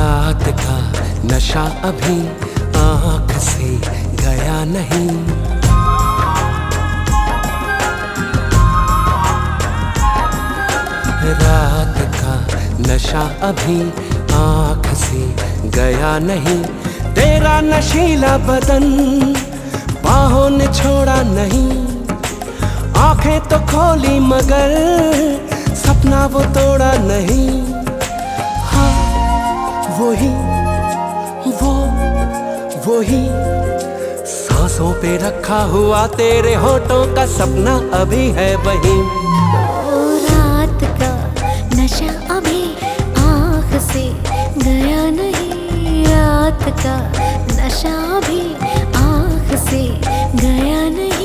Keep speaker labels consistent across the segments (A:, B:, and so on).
A: रात का नशा अभी आँख से गया नहीं। रात का नशा अभी आँख से गया नहीं। तेरा नशीला बदन बाहों ने छोड़ा नहीं। आंखें तो खोली मगर सपना वो तोड़ा नहीं। हाँ वही सांसों पे रखा हुआ तेरे होठों का सपना अभी है वही।
B: रात का नशा अभी आँख से गया नहीं। रात का नशा अभी आँख से गया नहीं।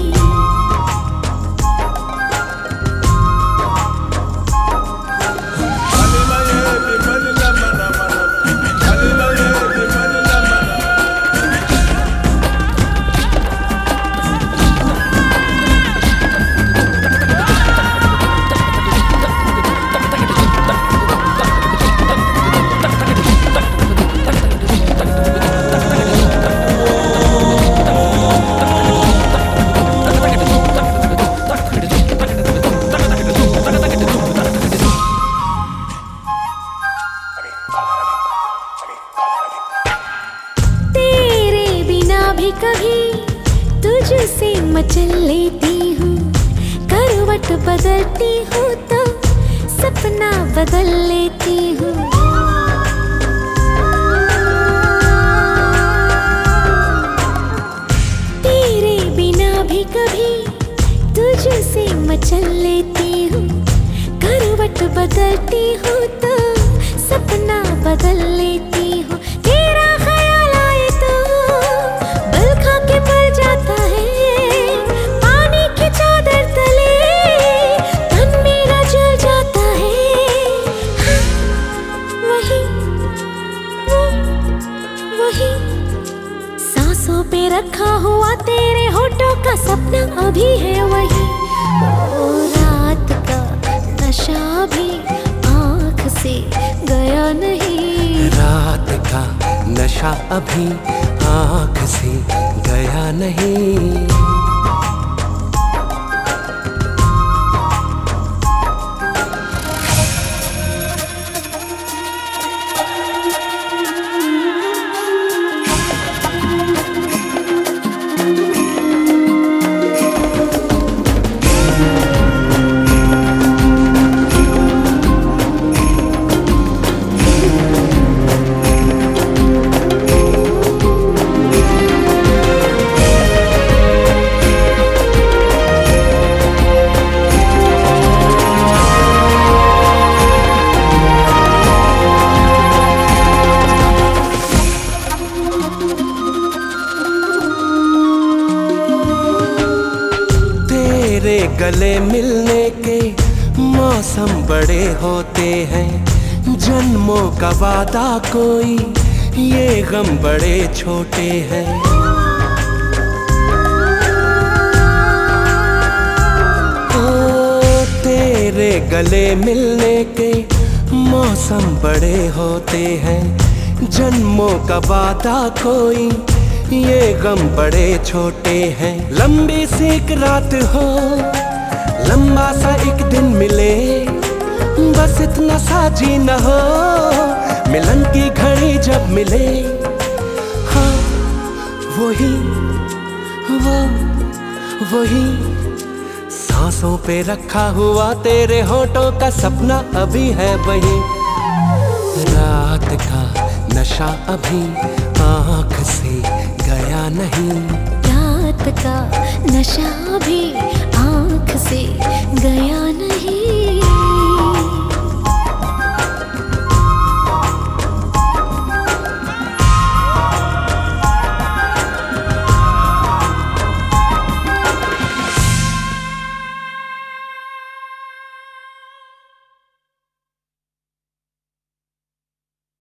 B: भी कभी तुझसे मचल लेती हूँ। करवट बदलती हूँ तो सपना बदल लेती हूँ। तेरे बिना भी कभी तुझसे मचल लेती हूँ। करवट बदलती हूँ तो सपना बदल लेती हूँ। तेरा ख्याल आए तो सांसों पे रखा हुआ तेरे होठों का सपना अभी है वही। रात का नशा भी आँख से गया नहीं।
A: रात का नशा अभी आँख से गया नहीं। तेरे गले मिलने के मौसम बड़े होते हैं। जन्मों का वादा कोई ये गम बड़े छोटे हैं। ओ तेरे गले मिलने के मौसम बड़े होते हैं। जन्मों का वादा कोई ये गम बड़े छोटे हैं। लंबी सी एक रात हो लंबा सा एक दिन मिले, बस इतना सा जीना हो मिलन की घड़ी जब मिले। हाँ वही सांसों पे रखा हुआ तेरे होठों का सपना अभी है वही। रात का नशा अभी आँख से गया नहीं।
B: रात का नशा भी आँख से गया